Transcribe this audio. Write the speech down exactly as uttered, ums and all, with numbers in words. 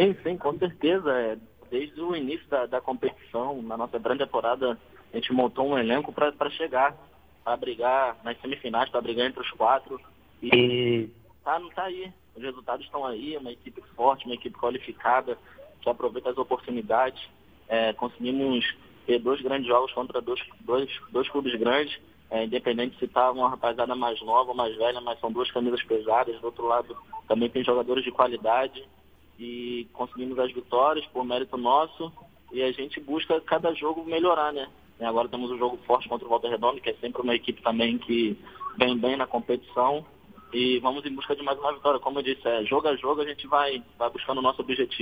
Sim, sim, com certeza. É, desde o início da, da competição, na nossa grande temporada, a gente montou um elenco para chegar, para brigar nas semifinais, para brigar entre os quatro. E tá, não tá aí. Os resultados estão aí, uma equipe forte, uma equipe qualificada, que aproveita as oportunidades. É, conseguimos ter dois grandes jogos contra dois, dois, dois clubes grandes, é, independente se tá uma rapaziada mais nova ou mais velha, mas são duas camisas pesadas. Do outro lado, também tem jogadores de qualidade. E conseguimos as vitórias por mérito nosso, e a gente busca cada jogo melhorar, né? Agora temos um jogo forte contra o Volta Redonda, que é sempre uma equipe também que vem bem na competição, e vamos em busca de mais uma vitória. Como eu disse, é, jogo a jogo a gente vai, vai buscando o nosso objetivo.